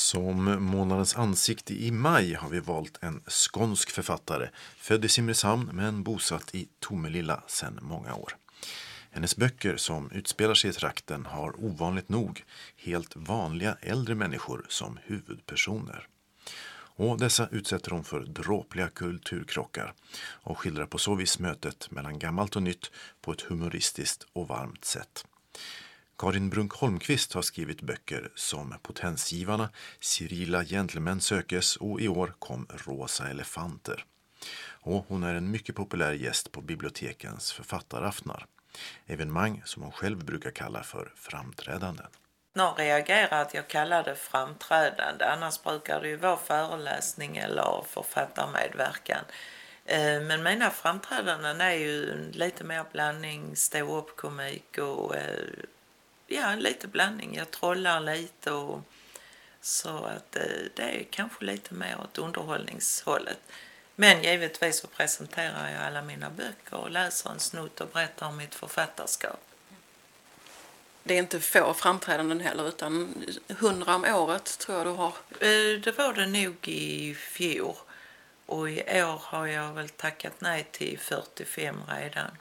Som månadens ansikte i maj har vi valt en skånsk författare, född i Simrishamn men bosatt i Tomelilla sedan många år. Hennes böcker som utspelar sig i trakten har ovanligt nog helt vanliga äldre människor som huvudpersoner. Och dessa utsätter hon för dråpliga kulturkrockar och skildrar på så vis mötet mellan gammalt och nytt på ett humoristiskt och varmt sätt. Karin Brunk Holmqvist har skrivit böcker som Potensgivarna, Cyrilla Gentlemen sökes och i år kom Rosa elefanter. Och hon är en mycket populär gäst på bibliotekens författaraftnar. Evenemang som hon själv brukar kalla för framträdanden. Någon reagerar att jag kallar det framträdande, annars brukar det ju vara föreläsning eller författarmedverkan. Men mina framträdanden är ju lite mer blandning, stå-upp-komik och lite blandning. Jag trollar lite och så att det är kanske lite mer åt underhållningshållet. Men givetvis så presenterar jag alla mina böcker och läser en snutt och berättar om mitt författarskap. Det är inte få framträdanden heller utan 100 om året tror jag du har. Det var det nog i fjol och i år har jag väl tackat nej till 45 redan.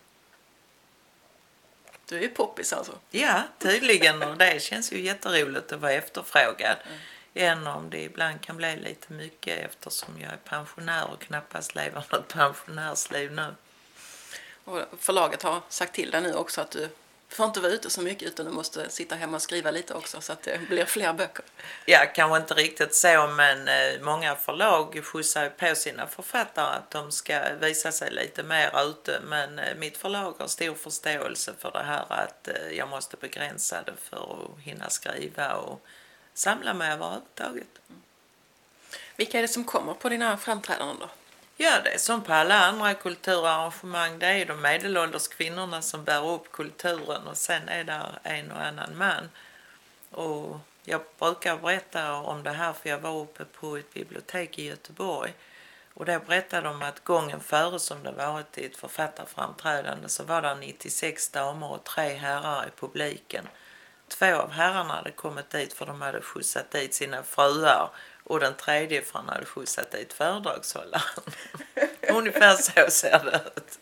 Du är ju poppis alltså. Ja, tydligen, och det känns ju jätteroligt att vara efterfrågad. Än om det ibland kan bli lite mycket eftersom jag är pensionär och knappast lever något pensionärsliv nu. Och förlaget har sagt till dig nu också att du får inte vara ute så mycket utan du måste sitta hemma och skriva lite också så att det blir fler böcker. Ja, kanske inte riktigt så, men många förlag skjutsar på sina författare att de ska visa sig lite mer ute. Men mitt förlag har stor förståelse för det här att jag måste begränsa det för att hinna skriva och samla mig överhuvudtaget. Vilka är det som kommer på dina framträdanden då? Ja, det är som på alla andra kulturarrangemang. Det är de medelålders kvinnorna som bär upp kulturen och sen är det en och annan man. Och jag brukar berätta om det här för jag var uppe på ett bibliotek i Göteborg. Och där berättade de att gången före som det varit i ett författarframträdande så var det 96 damer och 3 herrar i publiken. 2 av herrarna hade kommit dit för de hade skjutsat dit sina fruar. Och den tredje för han hade skjutsat dit föredragshållaren. Ungefär så ser det ut.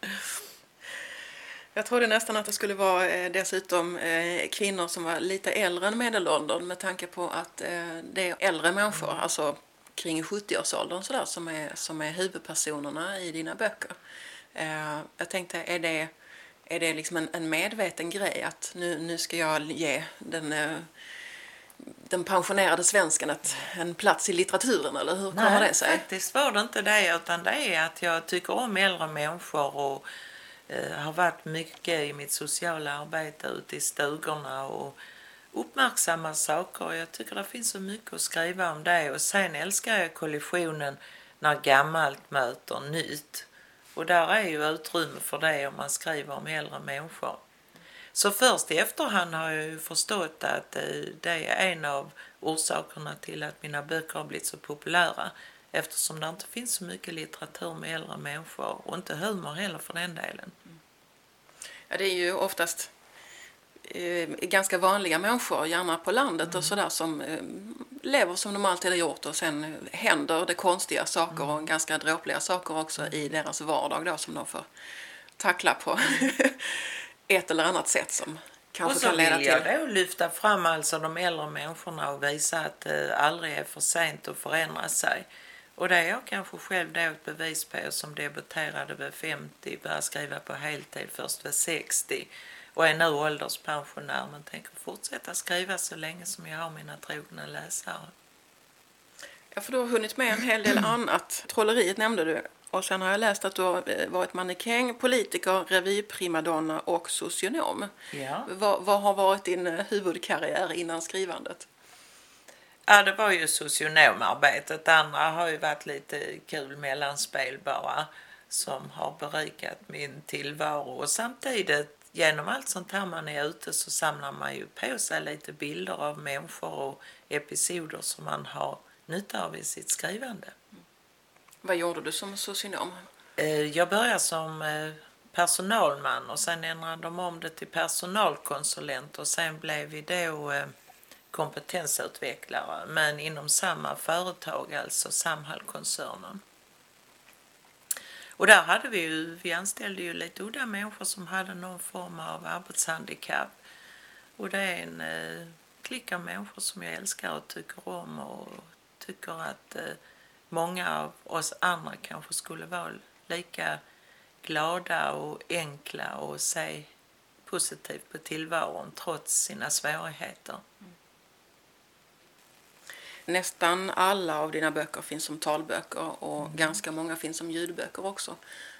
Jag trodde nästan att det skulle vara dessutom kvinnor som var lite äldre än medelåldern med tanke på att det är äldre människor, alltså kring 70-årsåldern sådär, som är huvudpersonerna i dina böcker. Jag tänkte, är det liksom en medveten grej att nu ska jag ge den pensionerade svensken en plats i litteraturen, eller hur kommer det sig? Nej, faktiskt var det inte det, utan det är att jag tycker om äldre människor och har varit mycket i mitt sociala arbete ute i stugorna och uppmärksamma saker. Jag tycker det finns så mycket att skriva om det och sen älskar jag kollisionen när gammalt möter nytt. Och där är ju utrymme för det om man skriver om äldre människor. Så först i efterhand har jag ju förstått att det är en av orsakerna till att mina böcker har blivit så populära. Eftersom det inte finns så mycket litteratur med äldre människor och inte humor heller för den delen. Ja, det är ju oftast ganska vanliga människor, gärna på landet och sådär, som lever som de alltid har gjort och sen händer det konstiga saker och ganska dråpliga saker också i deras vardag då som de får tackla på ett eller annat sätt som kanske kan leda till. Och så vill jag då lyfta fram alltså de äldre människorna och visa att det aldrig är för sent att förändra sig. Och det är jag kanske själv då ett bevis på som debuterade vid 50, började skriva på heltid först vid 60 och är nu ålderspensionär men tänker fortsätta skriva så länge som jag har mina trogna läsare. Ja, för du har hunnit med en hel del annat. Trolleriet nämnde du. Och sen har jag läst att du har varit mannekäng, politiker, revyprimadonna och socionom. Ja. Vad har varit din huvudkarriär innan skrivandet? Ja, det var ju socionomarbetet. Det andra har ju varit lite kul mellanspel bara som har berikat min tillvaro. Och samtidigt, genom allt sånt här man är ute så samlar man ju på sig lite bilder av människor och episoder som man har nytta av i sitt skrivande. Vad gjorde du som socionom? Jag började som personalman och sen ändrade de om det till personalkonsulent och sen blev vi då kompetensutvecklare, men inom samma företag, alltså Samhall-koncernen. Och där hade vi anställde ju lite udda människor som hade någon form av arbetshandikapp. Och det är en klick av människor som jag älskar och tycker om, och tycker att många av oss andra kanske skulle vara lika glada och enkla och se positivt på tillvaron trots sina svårigheter. Nästan alla av dina böcker finns som talböcker och ganska många finns som ljudböcker också.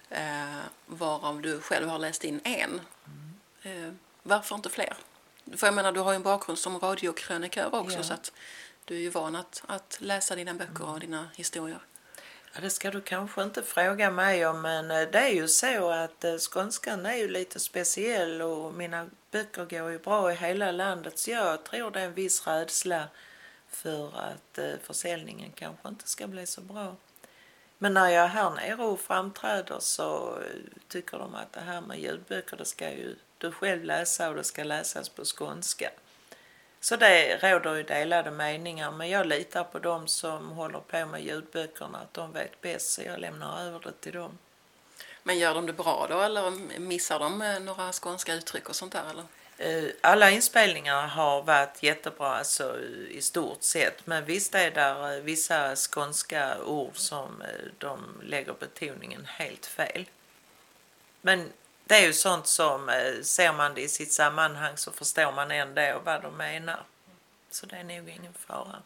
Varav du själv har läst in en. Varför inte fler? För jag menar, du har ju en bakgrund som radiokrönikör också, Ja. så att du är ju van att läsa dina böcker och dina historier. Ja, det ska du kanske inte fråga mig om, men det är ju så att skånskan är ju lite speciell och mina böcker går ju bra i hela landet, så jag tror det är en viss rädsla för att försäljningen kanske inte ska bli så bra. Men när jag är här nere och framträder så tycker de att det här med ljudböcker, det ska ju du själv läsa och det ska läsas på skånska. Så det råder ju delade meningar, men jag litar på dem som håller på med ljudböckerna, att de vet bäst, så jag lämnar över det till dem. Men gör de det bra då, eller missar de några skånska uttryck och sånt där, eller? Alla inspelningar har varit jättebra, alltså i stort sett, men visst är där vissa skånska ord som de lägger betoningen helt fel. Men det är ju sånt som, ser man det i sitt sammanhang så förstår man ändå vad de menar. Så det är nog ingen fara.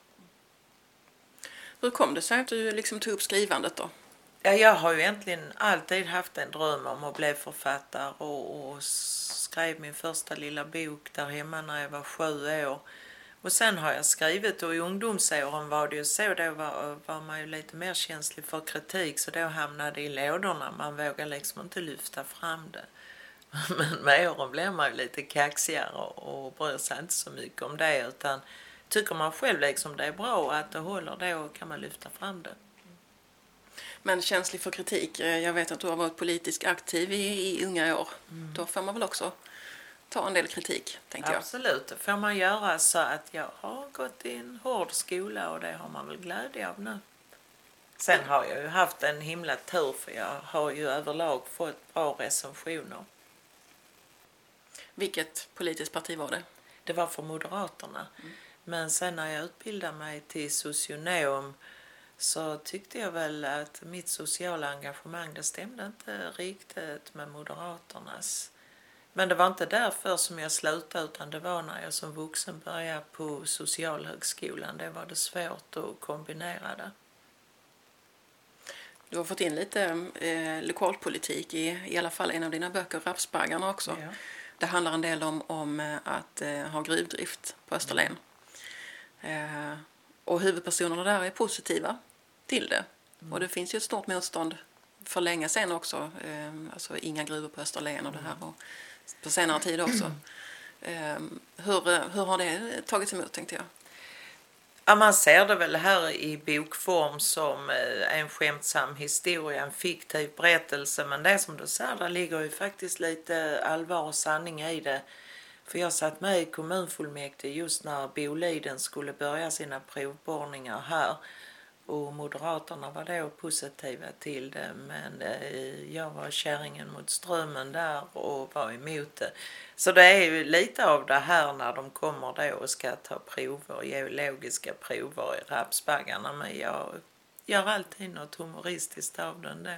Hur kom det sig att du liksom tog upp skrivandet då? Ja, jag har ju egentligen alltid haft en dröm om att bli författare och skrev min första lilla bok där hemma när jag var 7 år. Och sen har jag skrivit, och i ungdomsåren var det ju så, då var man ju lite mer känslig för kritik, så då hamnade det i lådorna. Man vågar liksom inte lyfta fram det. Men med åren blir man ju lite kaxigare och bryr sig inte så mycket om det, utan tycker man själv liksom det är bra och att det håller, då kan man lyfta fram det. Men känslig för kritik, jag vet att du har varit politiskt aktiv i unga år. Då får man väl också ta en del kritik, tänkte jag. Absolut, det får man göra, så att jag har gått i en hård skola och det har man väl glädje av nu. Sen har jag ju haft en himla tur, för jag har ju överlag fått bra recensioner. Vilket politiskt parti var det? Det var för Moderaterna. Men sen när jag utbildade mig till socionom så tyckte jag väl att mitt sociala engagemang, det stämde inte riktigt med Moderaternas. Men det var inte därför som jag slutade, utan det var när jag som vuxen började på socialhögskolan. Det var det svårt att kombinera det. Du har fått in lite lokalpolitik i alla fall en av dina böcker, Rapsbaggarna också. Ja. Det handlar en del om att ha gruvdrift på Österlen. Och huvudpersonerna där är positiva till det. Och det finns ju ett stort motstånd för länge sedan också. Alltså inga gruvor på Österlen och det här. Och på senare tid också. Hur har det tagits emot, tänkte jag? Ja, man ser det väl här i bokform som en skämtsam historia, en fiktiv berättelse. Men det som du säger, där ligger ju faktiskt lite allvar och sanning i det. För jag satt med i kommunfullmäktige just när Boliden skulle börja sina provborrningar här. Och Moderaterna var då positiva till det, men jag var kärringen mot strömmen där och var emot det. Så det är ju lite av det här när de kommer då och ska ta prover, geologiska prover i Rapsbaggarna, men jag gör alltid något humoristiskt av den då.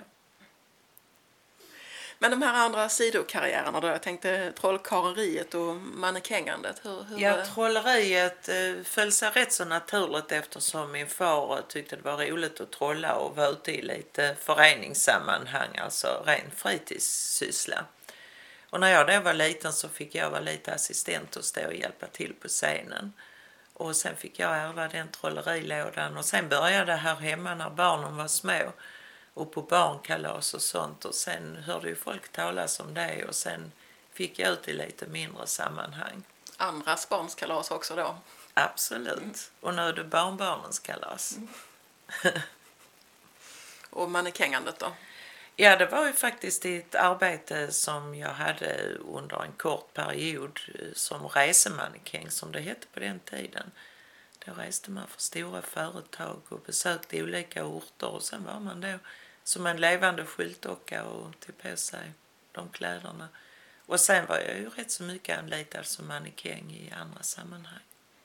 Men de här andra sidokarriärerna då, jag tänkte trollkarleriet och mannekängandet. Ja, trolleriet föll sig rätt så naturligt eftersom min far tyckte det var roligt att trolla och var ute i lite föreningssammanhang, alltså ren fritidssyssla. Och när jag då var liten så fick jag vara lite assistent och stå och hjälpa till på scenen. Och sen fick jag ärva den trollerilådan och sen började det här hemma när barnen var små. Och på barnkalas och sånt, och sen hörde ju folk talas om det och sen fick jag ut i lite mindre sammanhang. Andras barnskalas också då? Absolut. Och nu är det barnbarnens kalas. Och mannekängandet då? Ja, det var ju faktiskt ett arbete som jag hade under en kort period som resemannekäng som det hette på den tiden. Då reste man för stora företag och besökte olika orter och sen var man då som en levande skyltdocka och tog på sig de kläderna. Och sen var jag ju rätt så mycket anlitad som mannekäng i andra sammanhang.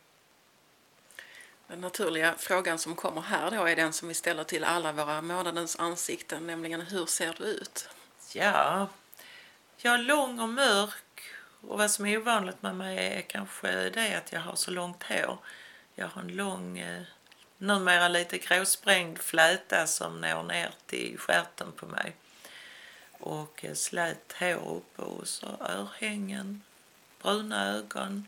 Den naturliga frågan som kommer här då är den som vi ställer till alla våra månadens ansikten, nämligen hur ser du ut? Ja, jag är lång och mörk och vad som är ovanligt med mig är kanske det att jag har så långt hår. Jag har en lång, numera lite gråsprängd fläta som når ner till stjärten på mig. Och slät hår uppe och så örhängen, bruna ögon.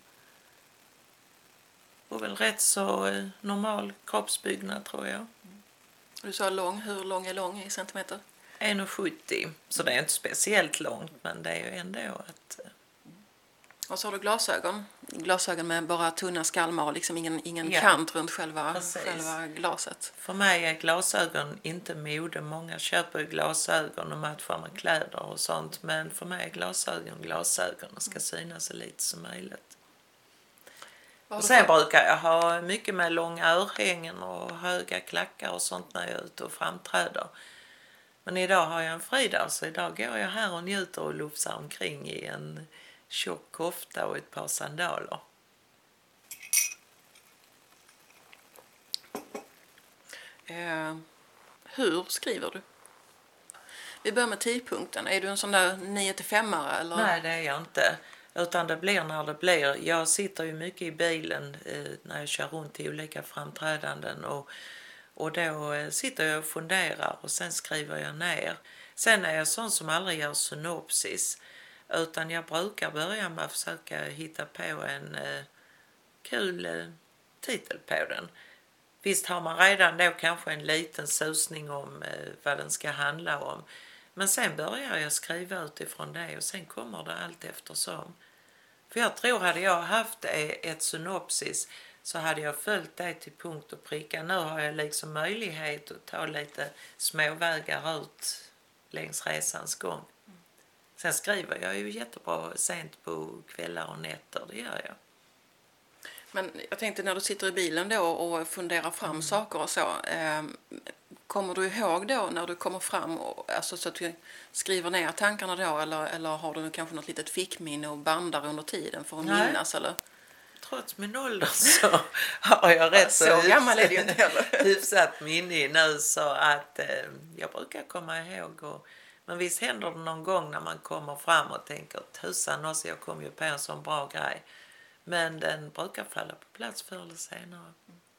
Och väl rätt så normal kroppsbyggnad tror jag. Du sa lång, hur lång är lång i centimeter? 1,70. Så det är inte speciellt långt men det är ju ändå att... Och så har du glasögon. Glasögon med bara tunna skalmar och liksom ingen Ja, kant runt själva glaset. För mig är glasögon inte mode. Många köper ju glasögon och matchar med kläder och sånt. Men för mig är glasögon och ska synas så lite som möjligt. Och sen brukar jag ha mycket med långa örhängen och höga klackar och sånt när jag är ute och framträder. Men idag har jag en fridag så idag går jag här och njuter och lufsar omkring i en tjock kofta och ett par sandaler. Hur skriver du? Vi börjar med tidpunkten. Är du en sån där 9-5-are eller? Nej, det är jag inte. Utan det blir när det blir. Jag sitter ju mycket i bilen när jag kör runt i olika framträdanden och då sitter jag och funderar och sen skriver jag ner. Sen är jag sån som aldrig gör synopsis utan jag brukar börja med att försöka hitta på en kul titel på den. Visst har man redan då kanske en liten susning om vad den ska handla om. Men sen börjar jag skriva utifrån det och sen kommer det allt eftersom. För jag tror hade jag haft ett synopsis så hade jag följt det till punkt och pricka. Nu har jag liksom möjlighet att ta lite småvägar ut längs resans gång. Sen skriver jag ju jättebra sent på kvällar och nätter, det gör jag. Men jag tänkte när du sitter i bilen då och funderar fram saker och så. Kommer du ihåg då när du kommer fram och, alltså, så att du skriver ner tankarna då eller har du kanske något litet fickminne och bandar under tiden för att minnas eller? Trots min ålder så har jag rätt så gammal är det ju inte heller. Hyfsat minne nu så att jag brukar komma ihåg men visst händer det någon gång när man kommer fram och tänker tusan också, jag kom ju på en sån bra grej. Men den brukar falla på plats förr eller senare.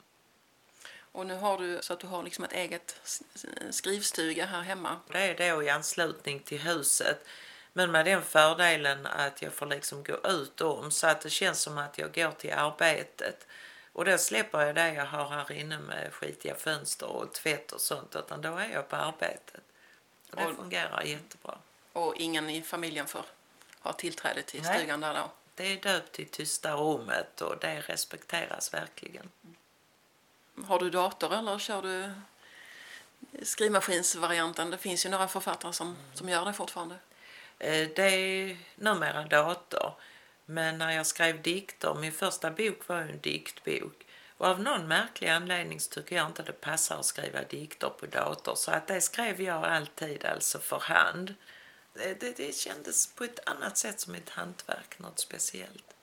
Och nu har du så att du har liksom ett eget skrivstuga här hemma. Det är då i anslutning till huset. Men med den fördelen att jag får liksom gå ut om så att det känns som att jag går till arbetet. Och då släpper jag det jag har här inne med skitiga fönster och tvätt och sånt. Utan då är jag på arbetet. Och det fungerar jättebra. Och ingen i familjen får ha tillträde till stugan där då? Det är döpt till tysta rummet och det respekteras verkligen. Har du dator eller kör du skrivmaskinsvarianten? Det finns ju några författare som gör det fortfarande. Det är numera dator. Men när jag skrev dikter, min första bok var en diktbok. Och av någon märklig anledning tycker jag inte det passar att skriva dikter på dator. Så att det skrev jag alltid alltså för hand. Det kändes på ett annat sätt som ett hantverk, något speciellt.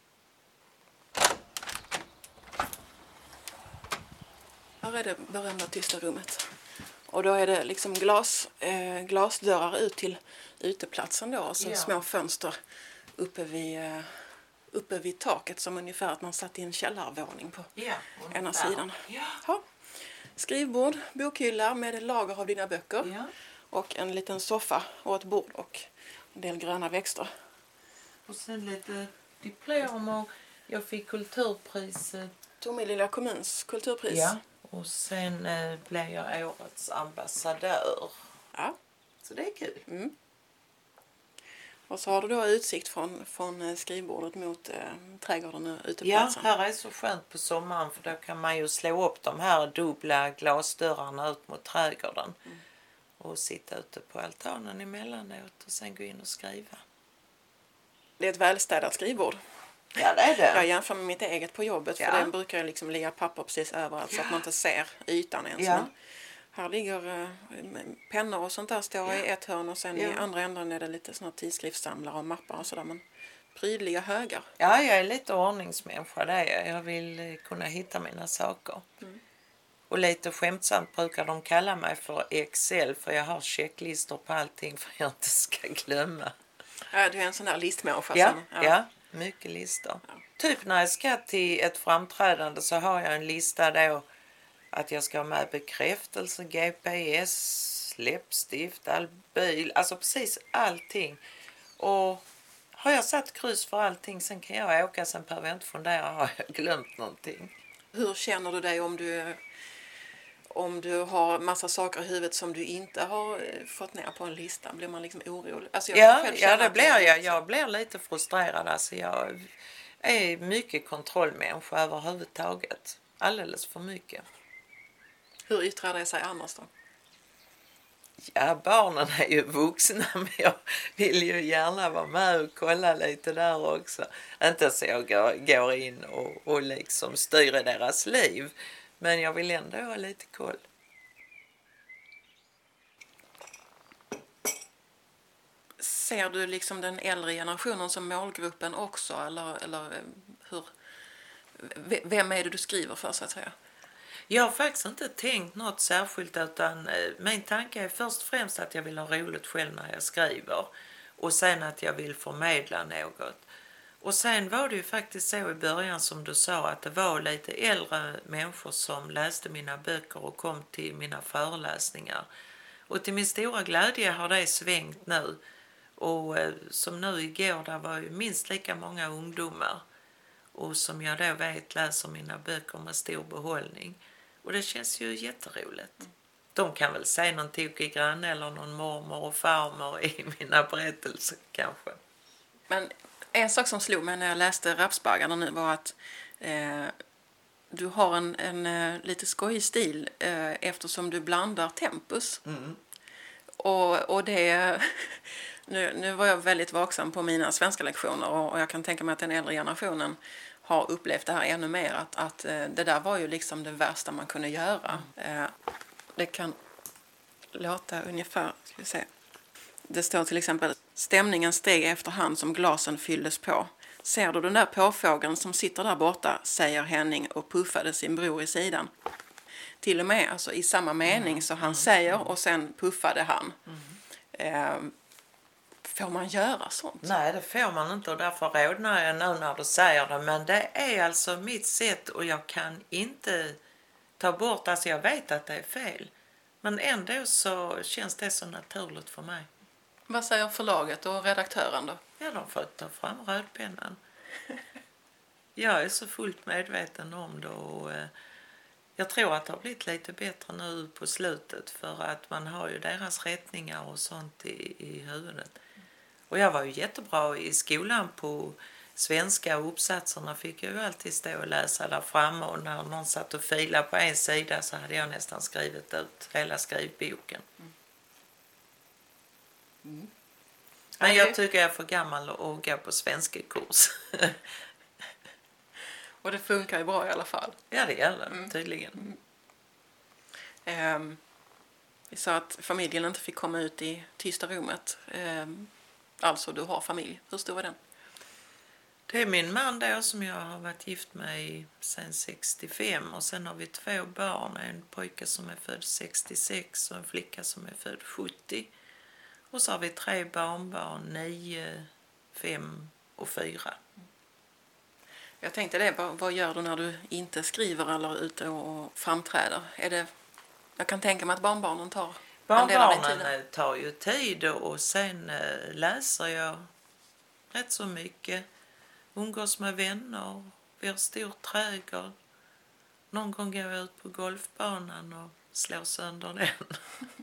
Här är det berömda tysta rummet. Och då är det liksom glasdörrar ut till uteplatsen då. Och så små fönster uppe vid taket som ungefär att man satt i en källarvåning på ena sidan. Ja. Skrivbord, bokhylla med lager av dina böcker. Ja. Och en liten soffa och ett bord och en del gröna växter. Och sen lite diplom och jag fick kulturpriset. Tomelilla kommuns kulturpris. Ja. Och sen blev jag årets ambassadör. Ja. Så det är kul. Mm. Och så har du då utsikt från skrivbordet mot trädgården och uteplatsen. Ja, här är så skönt på sommaren för då kan man ju slå upp de här dubbla glasdörrarna ut mot trädgården. Mm. och sitta ute på altanen emellanåt och sen gå in och skriva. Det är ett välstädat skrivbord. Ja, det är det. Jag jämför med mitt eget på jobbet, för det brukar jag liksom ligga papper precis överallt så att man inte ser ytan ens. Ja. Men här ligger pennor och sånt där står i ett hörn och sen i andra änden är det lite såna tidskriftssamlare och mappar och sådär, men prydliga högar. Ja, jag är lite ordningsmänniska, det är jag. Jag vill kunna hitta mina saker. Och lite skämtsamt brukar de kalla mig för Excel, för jag har checklistor på allting för att jag inte ska glömma. Ja, du är en sån där listmänniska. Ja, mycket listor. Ja. Typ när jag ska till ett framträdande så har jag en lista då att jag ska ha med bekräftelse, GPS, läppstift, all bil, alltså precis allting. Och har jag satt kryss för allting, sen kan jag åka, sen behöver jag inte fundera, har jag glömt någonting? Hur känner du dig om du har massa saker i huvudet som du inte har fått ner på en lista? Blir man liksom orolig? Alltså det blir jag. Jag blir lite frustrerad. Alltså jag är mycket kontrollmänniska överhuvudtaget. Alldeles för mycket. Hur yttrar det sig annars då? Ja, barnen är ju vuxna, men jag vill ju gärna vara med och kolla lite där också. Inte så jag går in och liksom styr i deras liv. Men jag vill ändå ha lite koll. Ser du liksom den äldre generationen som målgruppen också? Eller hur? Vem är det du skriver för, så att säga? Jag har faktiskt inte tänkt något särskilt, utan min tanke är först och främst att jag vill ha roligt själv när jag skriver. Och sen att jag vill förmedla något. Och sen var det ju faktiskt så i början som du sa, att det var lite äldre människor som läste mina böcker och kom till mina föreläsningar. Och till min stora glädje har det svängt nu. Och som nu igår, där var ju minst lika många ungdomar. Och som jag då vet läser mina böcker med stor behållning. Och det känns ju jätteroligt. De kan väl säga någon tokig granne eller någon mormor och farmor i mina berättelser kanske. Men en sak som slog mig när jag läste Rapsbaggarna nu var att du har en lite skojig stil eftersom du blandar tempus. Och det... Nu var jag väldigt vaksam på mina svenska lektioner och jag kan tänka mig att den äldre generationen har upplevt det här ännu mer. Att det där var ju liksom det värsta man kunde göra. Det kan låta ungefär, ska vi se. Det står till exempel: stämningen steg efterhand som glasen fylldes på. Ser du den där påfågeln som sitter där borta, säger Henning och puffade sin bror i sidan. Till och med alltså, i samma mening, så han säger och sen puffade han. Får man göra sånt? Nej, det får man inte, och därför rådnar jag nu när du säger det. Men det är alltså mitt sätt och jag kan inte ta bort, alltså jag vet att det är fel. Men ändå så känns det så naturligt för mig. Vad säger förlaget och redaktören då? Ja, de får ta fram rödpennan. Jag är så fullt medveten om det, och jag tror att det har blivit lite bättre nu på slutet, för att man har ju deras rättningar och sånt i huvudet. Och jag var ju jättebra i skolan på svenska, och uppsatserna fick jag ju alltid stå och läsa där framme, och när någon satt och filade på en sida så hade jag nästan skrivit ut hela skrivboken. Men jag tycker jag är för gammal att gå på svenska kurs. Och det funkar ju bra i alla fall. Ja, det gäller tydligen. Vi sa att familjen inte fick komma ut i tysta rummet. Alltså, du har familj. Hur stor är den? Det är min man då, som jag har varit gift med sedan 65. Och sen har vi 2 barn. En pojke som är född 66 och en flicka som är född 70. Och så har vi 3 barnbarn, 9, 5 och 4. Jag tänkte det, vad gör du när du inte skriver eller är ute och framträder? Jag kan tänka mig att barnbarnen tar en del av din tid. Barnbarnen tar ju tid, och sen läser jag rätt så mycket. Umgås med vänner, vi har stor trädgård. Någon gång går jag ut på golfbanan och slår sönder den.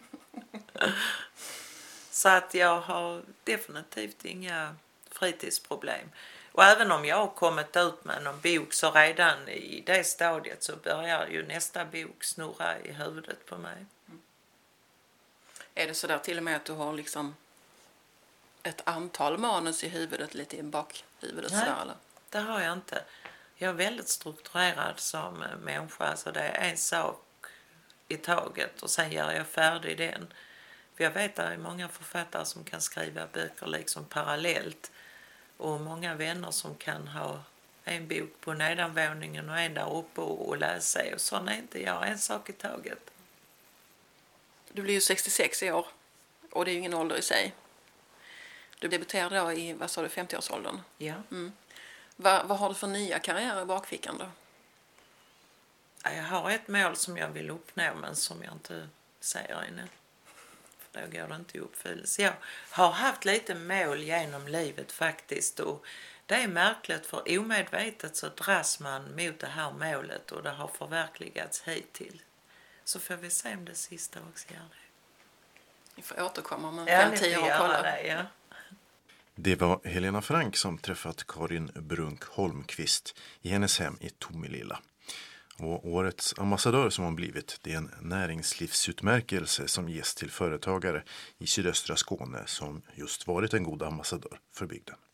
Så att jag har definitivt inga fritidsproblem. Och även om jag har kommit ut med någon bok, så redan i det stadiet så börjar ju nästa bok snurra i huvudet på mig. Är det så där till och med att du har liksom ett antal manus i huvudet, lite i bakhuvudet? Nej, sådär, eller? det har jag inte. Jag är väldigt strukturerad som människa, så det är en sak i taget och sen gör jag färdig den. För jag vet att det är många författare som kan skriva böcker liksom parallellt och många vänner som kan ha en bok på nedanvåningen och en där uppe och läsa, och sån är inte jag, en sak i taget. Du blir ju 66 i år och det är ju ingen ålder i sig. Du debuterade då i, vad sa du, 50-årsåldern? Ja. Vad har du för nya karriärer i bakfickan då? Jag har ett mål som jag vill uppnå men som jag inte säger ännu. För då går det inte i uppfyllelse. Jag har haft lite mål genom livet faktiskt, och det är märkligt för omedvetet så dras man mot det här målet och det har förverkligats hittills. Så får vi se om det sista också gör det. Vi får återkomma om 5-10 år och kolla. Det, ja. Det var Helena Frank som träffat Karin Brunk Holmqvist i hennes hem i Tomelilla. Och årets ambassadör som hon blivit, det är en näringslivsutmärkelse som ges till företagare i sydöstra Skåne som just varit en god ambassadör för bygden.